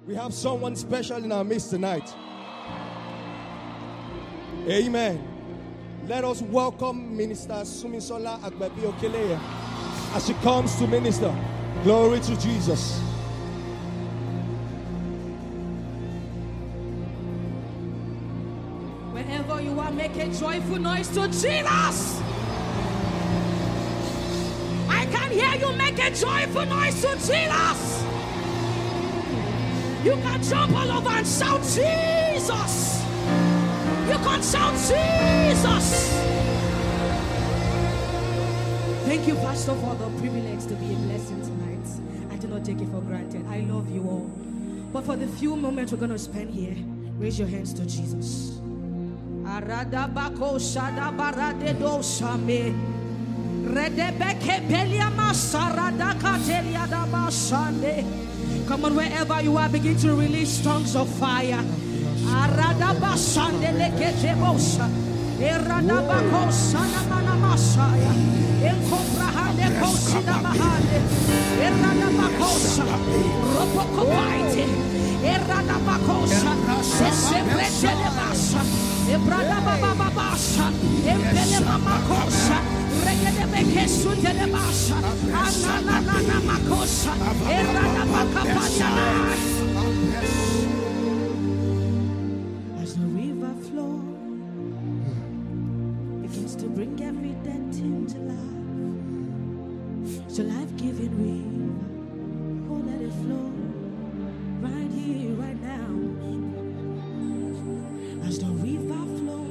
We have someone special in our midst tonight. Amen. Let us welcome Minister Sumisola Agbabi Okeleye as she comes to minister. Glory to Jesus. Wherever you are, make a joyful noise to Jesus. I can hear you make a joyful noise to Jesus. You can jump all over and shout Jesus. You can shout Jesus. Thank you, Pastor, for the privilege to be a blessing tonight. I do not take it for granted. I love you all. But for the few moments we're going to spend here, raise your hands to Jesus. Come on, wherever you are, begin to release tongues of fire. As the river flow begins to bring every dead thing to life, so life-giving river, oh, let it flow right here, right now. As the river flow,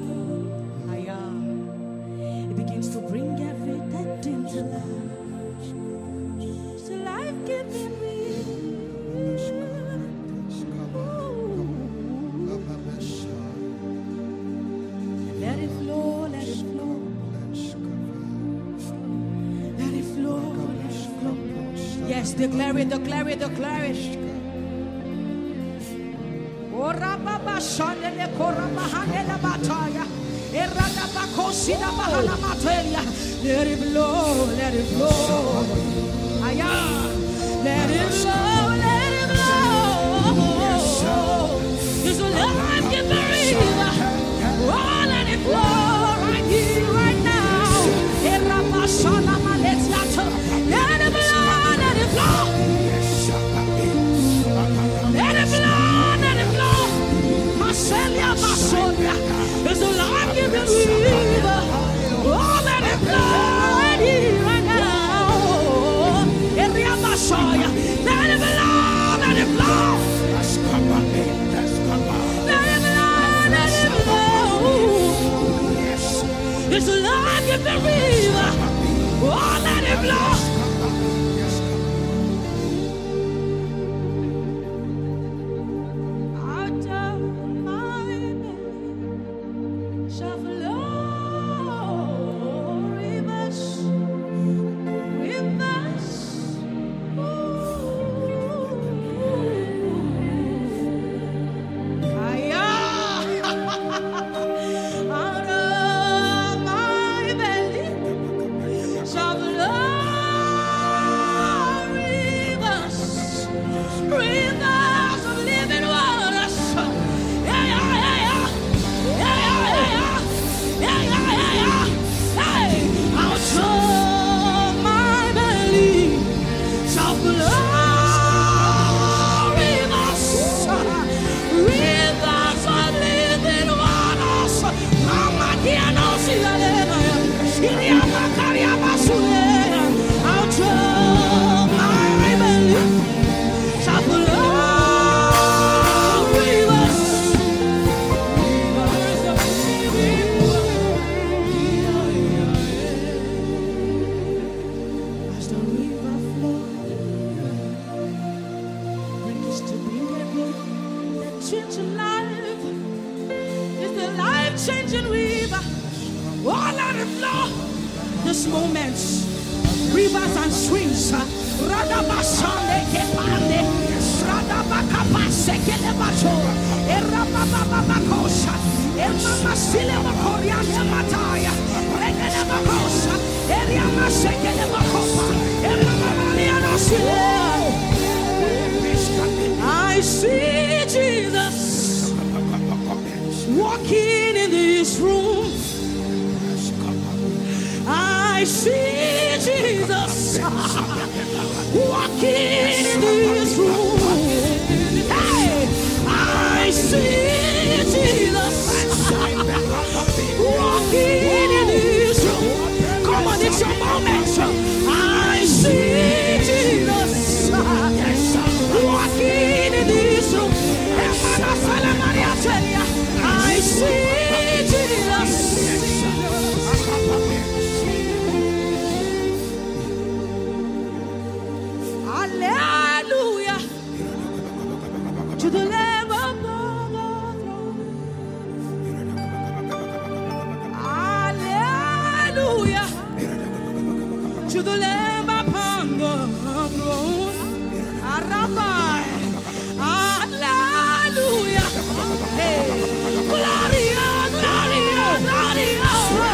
it begins to bring every dead thing to life, so life-giving river. Let it flow, let it flow. Let it flow, let it flow. Yes, declare it, declare it, declare it. Let it flow, let it flow. Let it flow, let it flow. It's a life-giving river. Oh, let it flow right here, right now. Let it flow, let it flow. Let it flow, let it flow. Marcelia, Marcelia. It's a life-giving river. Oh, let it flow right here, right now. Let it flow, let it flow. It's a life-giving river. Oh, let it flow. Out of my belly shall flow rivers, rivers. Out of my belly shall flow rivers, rivers of living waters. Yeah, yeah, yeah, yeah, yeah, yeah, yeah, yeah, yeah. Hey, out of my belly shall flow rivers, rivers of living waters. Mama, dear, no, see the out of my belly shall flow rivers, rivers of living water. As the river flows, brings to bring everything that changes life. It's the life-changing river. Oh, let it flow. This moment, rivers and streams. Radabashande kepande, radabakapase kelebacho, erabababakosha, ermamasile makoriane mataya, regelebakosha, eriamasekelebakopa, ermamaliana sile. I see Jesus walking in this room. I see Jesus walking in this room. Hey, I see Jesus walking in this room. Come on, it's your moment. I see Jesus walking in this room. I see Jesus. Hallelujah to the Lamb of God. Hallelujah to the Lamb upon the throne. Hallelujah. Hey. Gloria, Gloria, Gloria.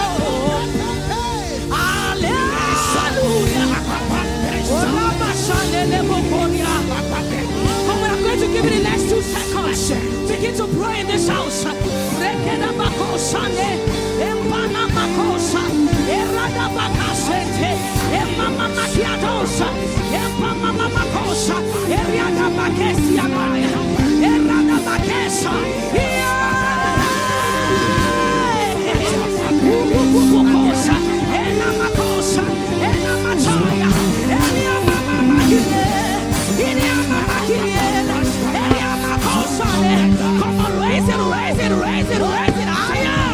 Hallelujah. Come on, I'm going to give you the next 2 seconds. Begin to pray in this house. Come on, raise it, raise it, raise it, raise it higher.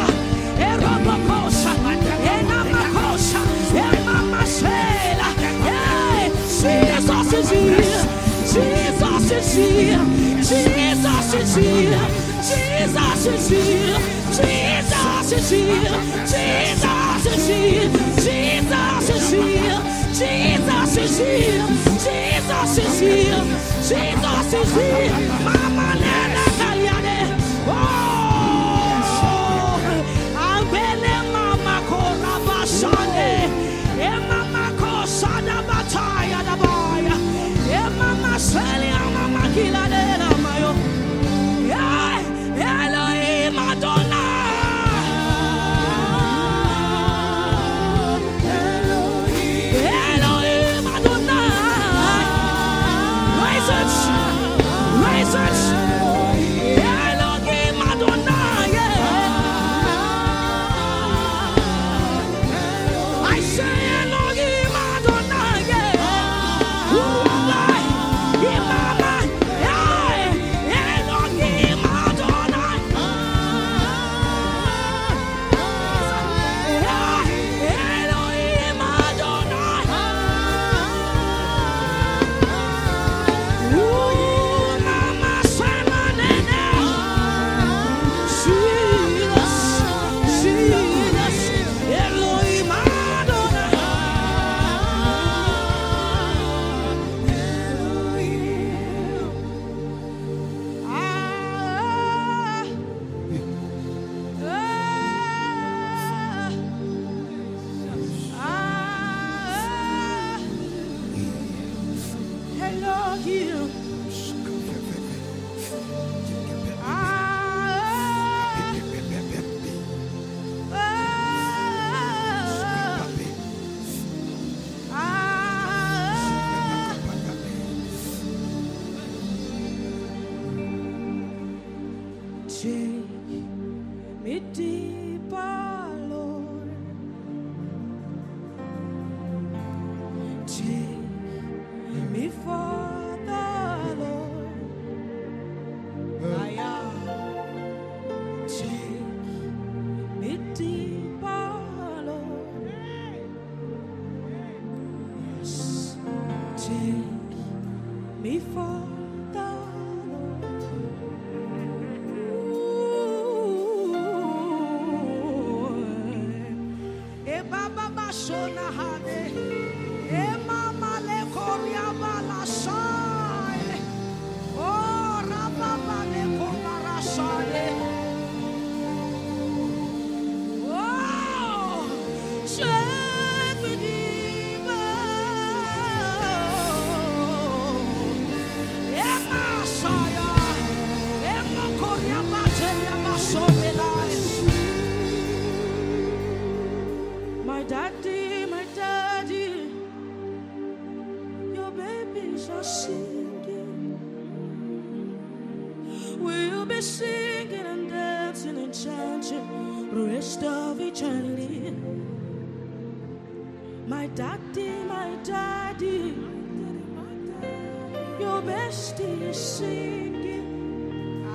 Jesus is here. Jesus is here. Jesus is here. Jesus is here. Jesus is here. Jesus is here. Jesus is here. Jesus is here. Jesus is here. Jesus is here. Mama Nena Kaliane. Oh, Ambele Mama Korabashane. Mama Kosada Bataya Dabaya. Mama Celia Mama Kilade Mayo. Elohim Madonna. Elohim Madonna. Raise it. Raise it. Elohim Madonna. I say Elohim Madonna. Elohim Madonna. Elohim Madonna. Mama Semanene. Jesus, Jesus, Elohim Madonna. Elohim. Take me deeper, Lord. Take me further, Lord. Take me deeper, Lord. Yes. Take me further, Lord. will be singing and dancing and chanting the rest of eternity. My daddy, your bestie is singing.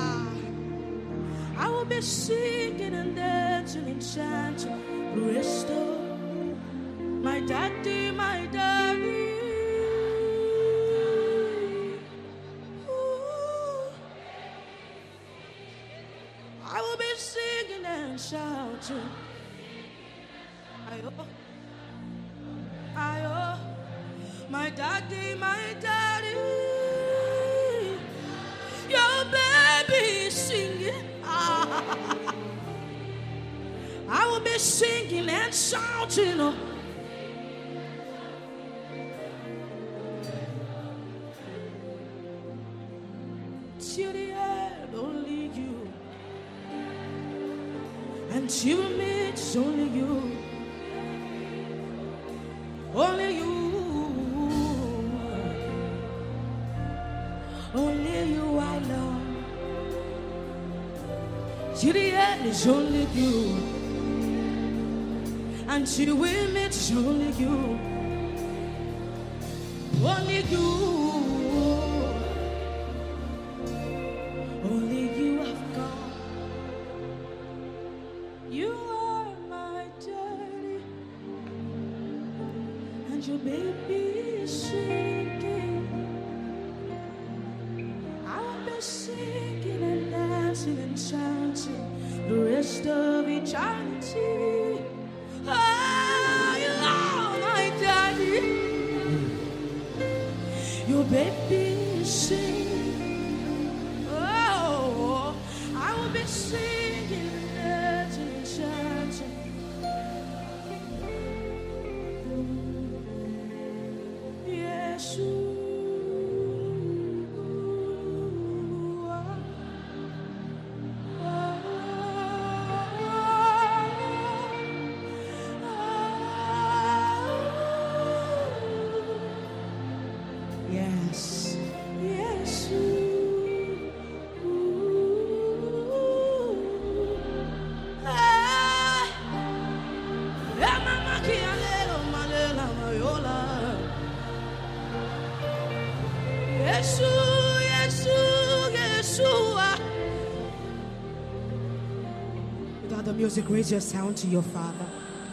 I will be singing and dancing and chanting the rest of my daddy, my daddy. Ooh. I will be singing and shouting. Ayo, ayo, my daddy, your baby is singing. I will be singing and shouting. Till the end, only you. Until we meet, only you. Only you. Only you I love. Till the end is only you. Until we meet, it's only you. Only you. Only you have gone. You are my daddy. And your baby is singing. I'll be singing and dancing and chanting the rest of eternity. Oh, you are my daddy. Your baby is singing. Oh, I will be singing and dancing and chanting. Yes, yes, yes. Without the music, raise your sound to your Father.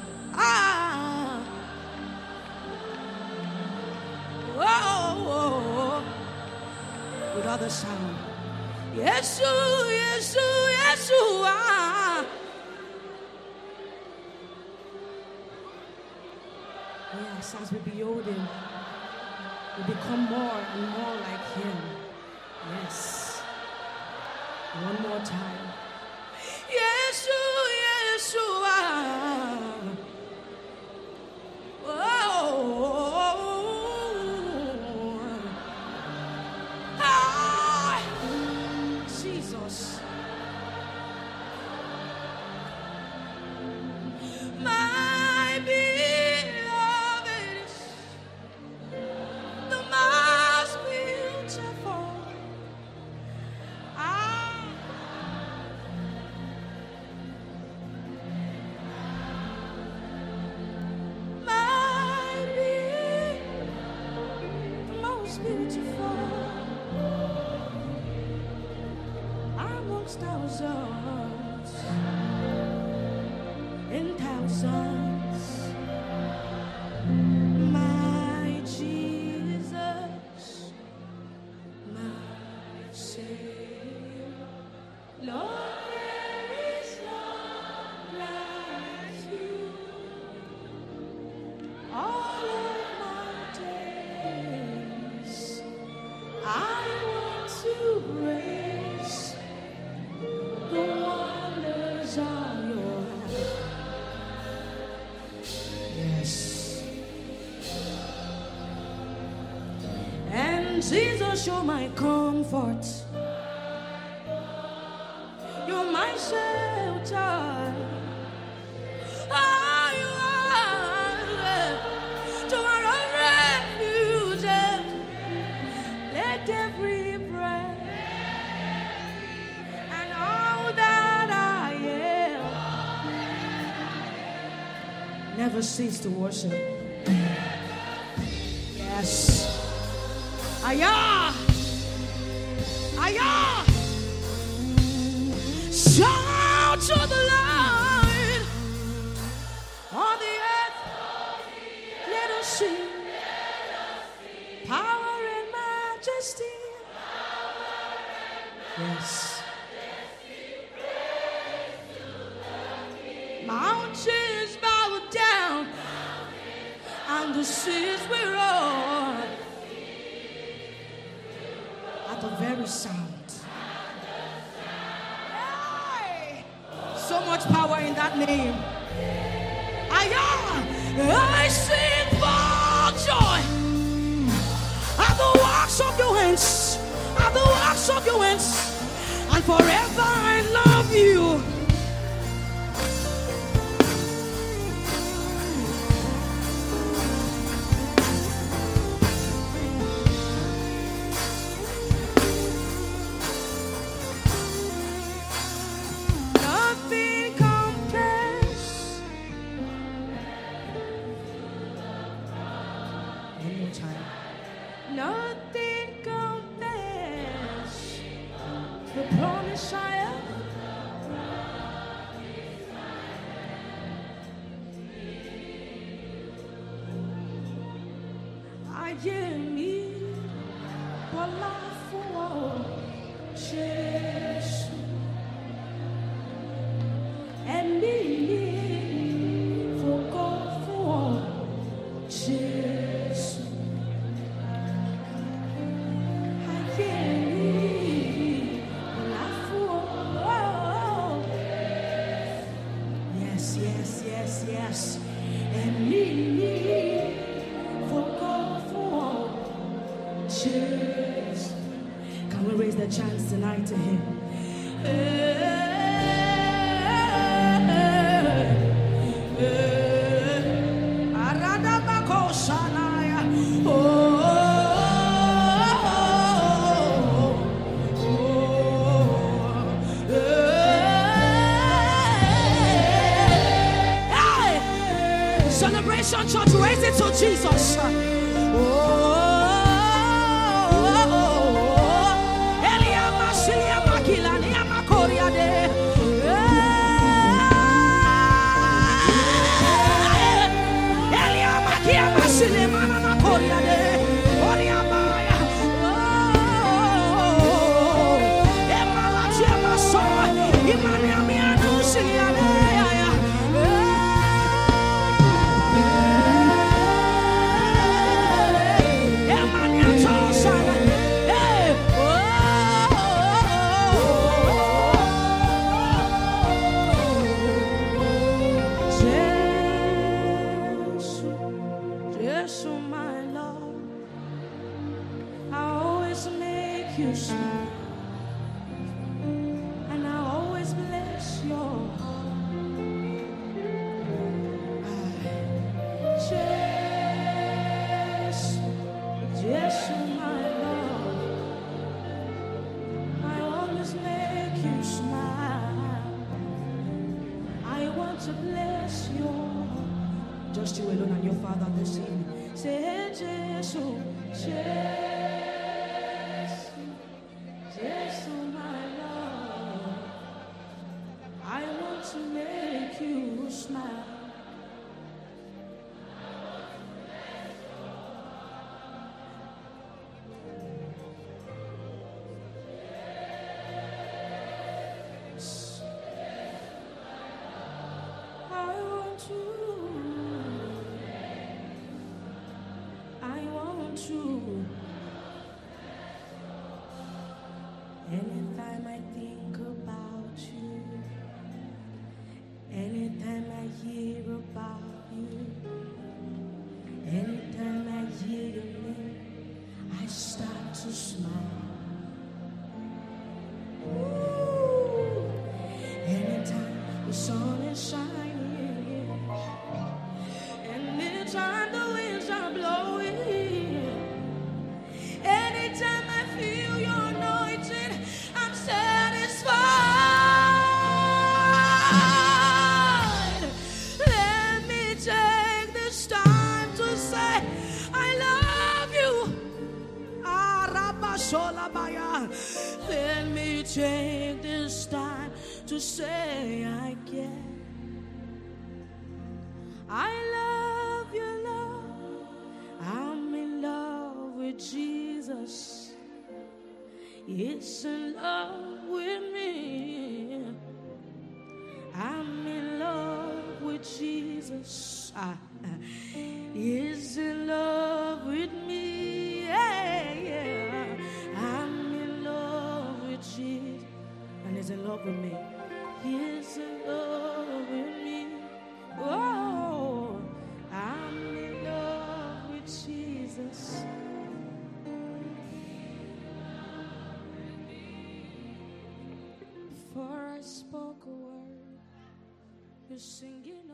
Without the sound. Yes, yes, yes. Yes, as we behold Him, we become more and more like Him. Yes. One more time. Yes, yes. Jesus. My beloved is the most beautiful. Beautiful amongst thousands and thousands, my Jesus, my Savior, Lord, there is none like you. All of my days I want to praise the wonders of your hand. Yes. And Jesus, you're my comfort. You're my shelter. You are. To our refuge. Let every breath never cease to worship. Yes. Ayah! Ayah! Shout to the Lord on the earth. Let us sing. Power and majesty. Yes. Mountains bow down and the seas will roar at the very sound. Hey! So much power in that name. I sing for joy at the works of your hands, at the works of your hands, and forever I love you. Nothing compares. One more time. Nothing compares to the promise I have. Ayé mi bọ́lá fún ọ, Jésù. Ẹ̀mí mi fògo fún ọ, Jésù. Ayé mi bọ́lá fún ọ. Yes, yes, yes, yes. Ẹ̀mí mi fògo fún ọ, Jésù. Can we raise the chants tonight to Him? Celebration Church, raise it to Jesus. You smile, and I always bless your heart. Jesus, my love, I always make you smile. I want to bless your heart. Just you alone and your Father this evening. Say, Jesus, Jesus. Yes, oh my love, I want to make you smile. I want to. Anytime I think about you, anytime I hear about you, anytime I hear your name, I start to smile. Ooh. Anytime the sun is shining, anytime the winds are blowing, anytime I feel your anointing, I'm satisfied. you take this time to say I can? I love you, Lord. I'm in love with Jesus. He's in love with me. I'm in love with Jesus. He's in love with me. Yeah, yeah. I'm in love with Jesus. And he's in love with me. He's in love with me. Oh, I'm in love with Jesus. Before I spoke a word, you're singing